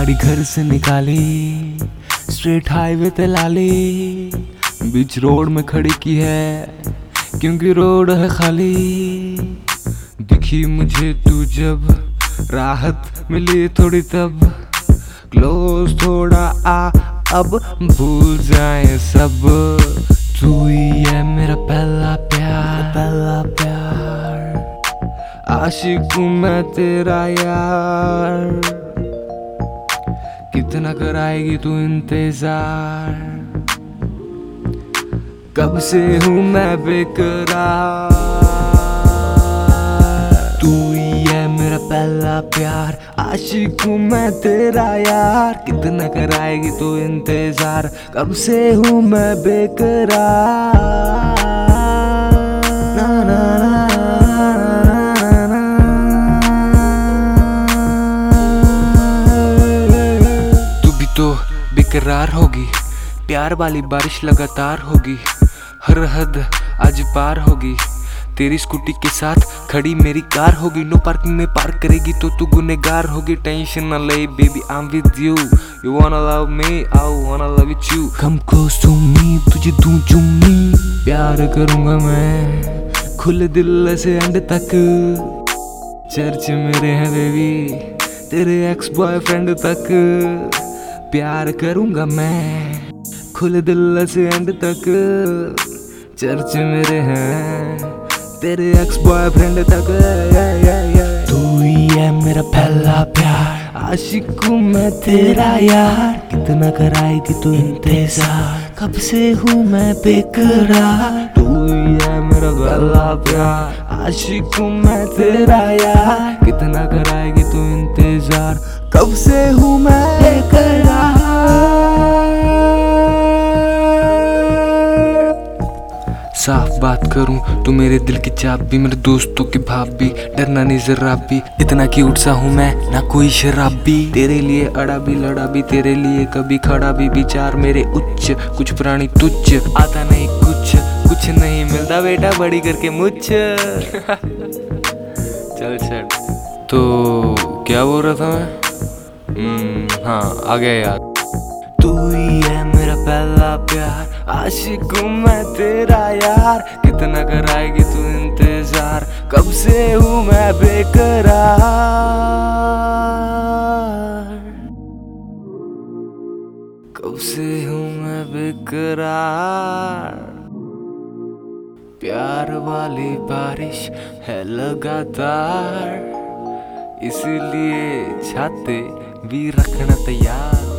गाड़ी घर से निकाली, स्ट्रेट हाईवे ते लाली, बीच रोड में खड़ी की है क्योंकि रोड है खाली। दिखी मुझे तू जब, राहत मिली थोड़ी तब, क्लोज थोड़ा आ अब भूल जाए सब। तू ही है मेरा पहला प्यार, पहला प्यार, आशिक हूँ मैं तेरा यार, कितना कराएगी तू इंतजार, कब से हूँ मैं बेकरार। तू ही है मेरा पहला प्यार, आशिक हूँ मैं तेरा यार, कितना कराएगी तू इंतजार, कब से हूँ मैं बेकरार। ना ना ना बेकरार होगी, प्यार वाली बारिश लगातार होगी, हर हद आज पार होगी, तेरी स्कूटी के साथ खड़ी मेरी कार होगी, नो पार्किंग में पार्क करेगी तो तू गुनहगार होगी। टेंशन न ले baby I am with you, you wanna love me I wanna love with you, come close to me तुझे दूं चुम्मी, प्यार करूंगा मैं खुले दिल से एंड तक, चर्च मेरे हैं बेबी तेरे एक्स बॉयफ्रेंड तक, प्यार करूंगा मैं खुले दिल से एंड तक, चर्च मेरे हैं तेरे एक्स बॉयफ्रेंड तक। तू ही है मेरा पहला प्यार, आशिक हूँ मैं तेरा यार, कितना कराएगी तू इंतजार, कब से हूँ मैं बेकरार। तू ही है मेरा पहला प्यार, आशिक हूँ मैं तेरा यार, कितना कराएगी तू इंतजार, कब से हूँ मैं बेकरार। साफ बात करूं तू मेरे दिल की चाबी, मेरे दोस्तों की भाभी, डरना नहीं जरा भी, इतना क्यूट सा हूं मैं ना कोई शराबी, तेरे लिए अड़ा भी लड़ा भी, तेरे लिए कभी खड़ा भी, विचार मेरे उच्च कुछ प्राणी तुच्छ, आता नहीं कुछ नहीं मिलता बेटा बड़ी करके मुझ। चल छट, तो क्या बोल रहा था मैं, हाँ आ गया याद। तू ही है मेरा पहला प्यार, आशिक हूँ मैं तेरा यार, कितना कराएगी तू इंतजार, कब से हूँ मैं बेकरार, कब से हूँ मैं बेकरार। प्यार वाली बारिश है लगातार, इसीलिए छाते भी रखना तैयार।